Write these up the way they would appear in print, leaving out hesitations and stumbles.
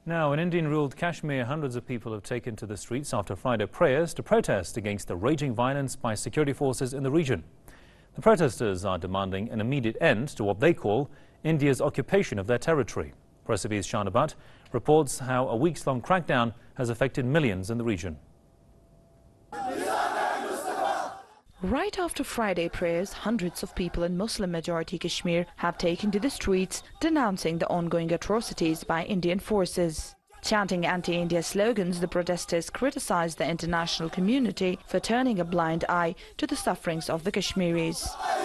Now, in Indian-ruled Kashmir, hundreds of people have taken to the streets after Friday prayers to protest against the raging violence by security forces in the region. The protesters are demanding an immediate end to what they call India's occupation of their territory. Press TV's Shana Butt reports how a weeks-long crackdown has affected millions in the region. Right after Friday prayers, hundreds of people in Muslim-majority Kashmir have taken to the streets denouncing the ongoing atrocities by Indian forces. Chanting anti-India slogans, the protesters criticized the international community for turning a blind eye to the sufferings of the Kashmiris.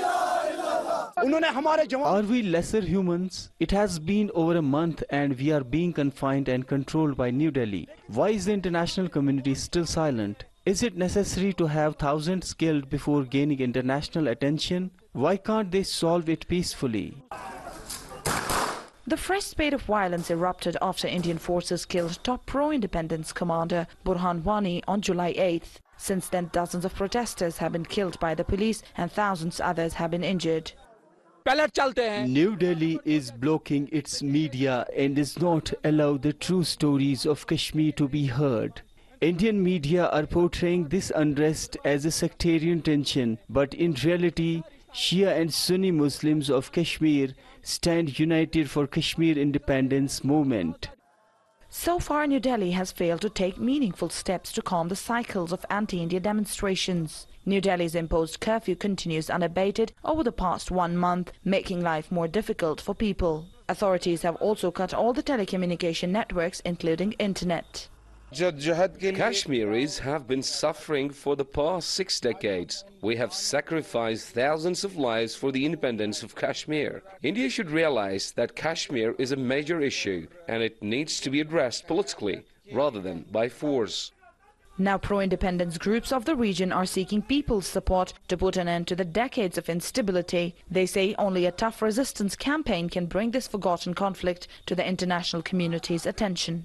Are we lesser humans? It has been over a month and we are being confined and controlled by New Delhi. Why is the international community still silent? Is it necessary to have thousands killed before gaining international attention? Why can't they solve it peacefully? The fresh spate of violence erupted after Indian forces killed top pro-independence commander Burhan Wani on July 8th. Since then, dozens of protesters have been killed by the police and thousands others have been injured. New Delhi is blocking its media and does not allow the true stories of Kashmir to be heard. Indian media are portraying this unrest as a sectarian tension, but in reality, Shia and Sunni Muslims of Kashmir stand united for Kashmir independence movement. So far, New Delhi has failed to take meaningful steps to calm the cycles of anti-India demonstrations. New Delhi's imposed curfew continues unabated over the past 1 month, making life more difficult for people. Authorities have also cut all the telecommunication networks, including internet. Kashmiris have been suffering for the past 6 decades. We have sacrificed thousands of lives for the independence of Kashmir. India should realize that Kashmir is a major issue and it needs to be addressed politically rather than by force. Now pro-independence groups of the region are seeking people's support to put an end to the decades of instability. They say only a tough resistance campaign can bring this forgotten conflict to the international community's attention.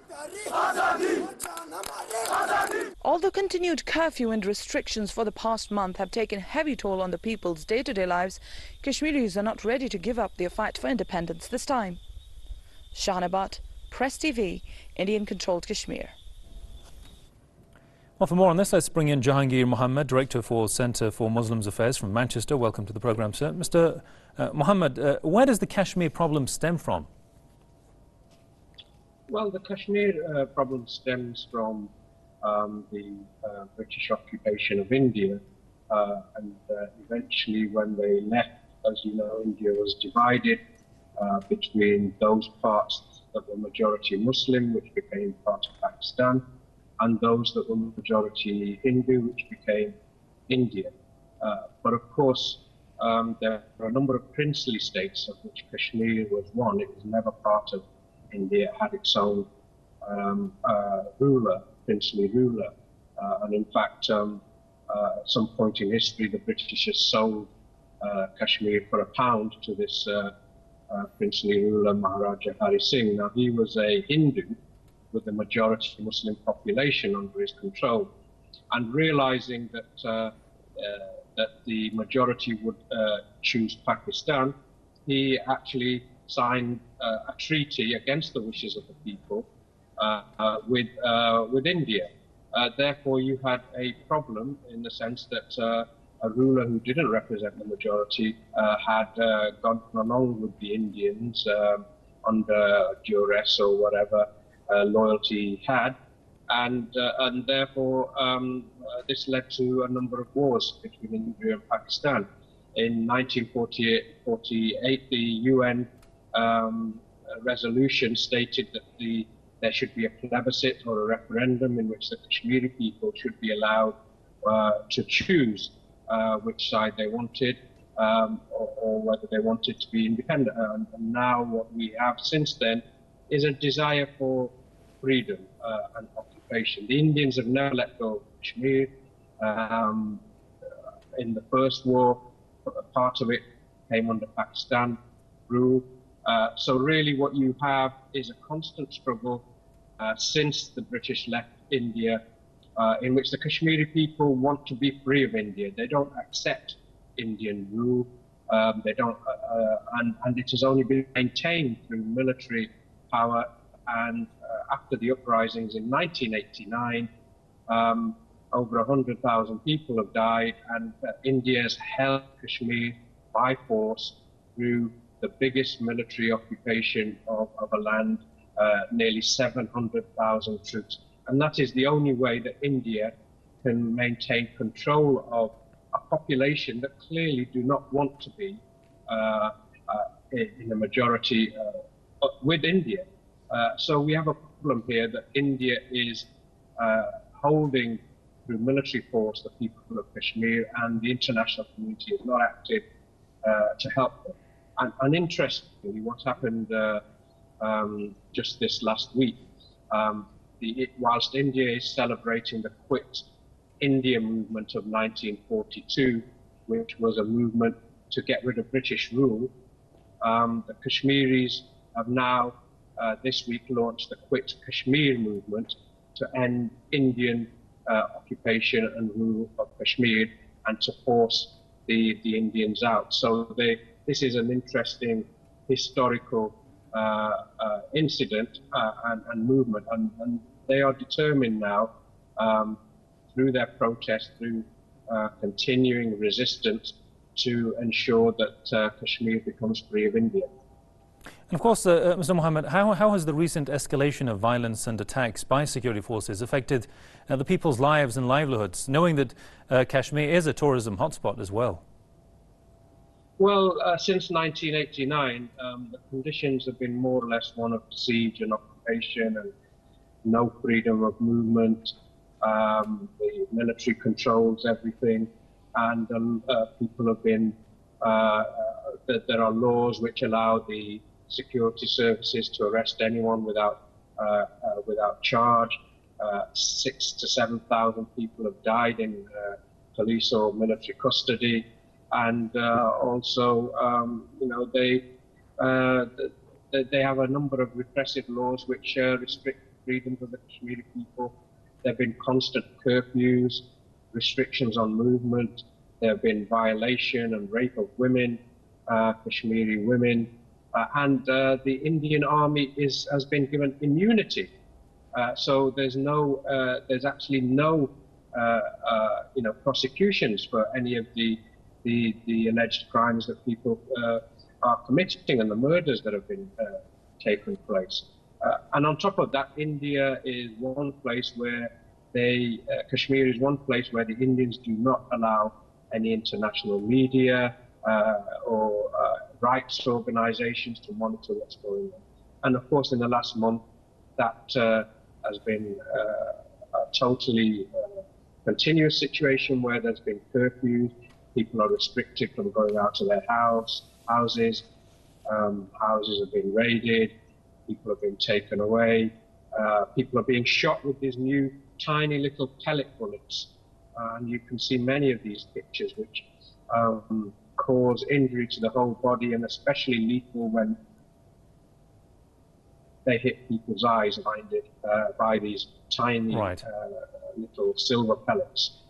Although continued curfew and restrictions for the past month have taken heavy toll on the people's day-to-day lives, Kashmiris are not ready to give up their fight for independence this time. Shana Butt, Press TV, Indian-controlled Kashmir. Well, for more on this, let's bring in Jahangir Mohammed, Director for Centre for Muslims Affairs from Manchester. Welcome to the programme, sir. Mr. Mohammed, where does the Kashmir problem stem from? Well, the Kashmir problem stems from the British occupation of India, and eventually when they left, as you know, India was divided between those parts that were majority Muslim, which became part of Pakistan, and those that were majority Hindu, which became India. But of course, there are a number of princely states, of which Kashmir was one. It was never part of India. It had its own ruler, princely ruler. And in fact, at some point in history, the Britishers sold Kashmir for £1 to this princely ruler, Maharaja Hari Singh. Now, he was a Hindu with a majority Muslim population under his control. And realizing that, that the majority would choose Pakistan, he actually signed a treaty against the wishes of the people with India. Therefore, you had a problem in the sense that a ruler who didn't represent the majority had gone along with the Indians under duress or whatever loyalty he had, and therefore this led to a number of wars between India and Pakistan. In 1948, the UN resolution stated that there should be a plebiscite or a referendum in which the Kashmiri people should be allowed to choose which side they wanted, or whether they wanted to be independent. And now what we have since then is a desire for freedom and occupation. The Indians have never let go of Kashmir. In the first war, part of it came under Pakistan rule. So really what you have is a constant struggle since the British left India, in which the Kashmiri people want to be free of India. They don't accept Indian rule. They don't, and it has only been maintained through military power and after the uprisings in 1989, over 100,000 people have died, and India has held Kashmir by force through the biggest military occupation of a land, nearly 700,000 troops. And that is the only way that India can maintain control of a population that clearly do not want to be in a majority with India. So we have a problem here that India is holding through military force the people of Kashmir, and the international community is not active to help them. And interestingly, what happened just this last week, whilst India is celebrating the Quit India movement of 1942, which was a movement to get rid of British rule, the Kashmiris have now this week launched the Quit Kashmir movement to end Indian occupation and rule of Kashmir and to force the Indians out. So this is an interesting historical incident and movement, and they are determined now through their protest, through continuing resistance, to ensure that Kashmir becomes free of India. And of course, Mr. Mohammed, how has the recent escalation of violence and attacks by security forces affected the people's lives and livelihoods, knowing that Kashmir is a tourism hotspot as well? Well, since 1989, the conditions have been more or less one of siege and occupation and no freedom of movement. The military controls everything, and people have been, there are laws which allow the security services to arrest anyone without charge. 6,000 to 7,000 people have died in police or military custody, and also, they have a number of repressive laws which restrict freedoms of the Kashmiri people. There have been constant curfews, restrictions on movement. There have been violation and rape of women, Kashmiri women, and the Indian Army has been given immunity. So there's actually no prosecutions for any of the alleged crimes that people are committing and the murders that have been taken place. And on top of that, India is one place where Kashmir is one place where the Indians do not allow any international media or rights organizations to monitor what's going on. And of course, in the last month, that has been a totally continuous situation where there's been curfews. People are restricted from going out of their houses. Houses have been raided. People have been taken away. People are being shot with these new tiny little pellet bullets. And you can see many of these pictures which cause injury to the whole body, and especially lethal when they hit people's eyes blinded by these tiny little silver pellets.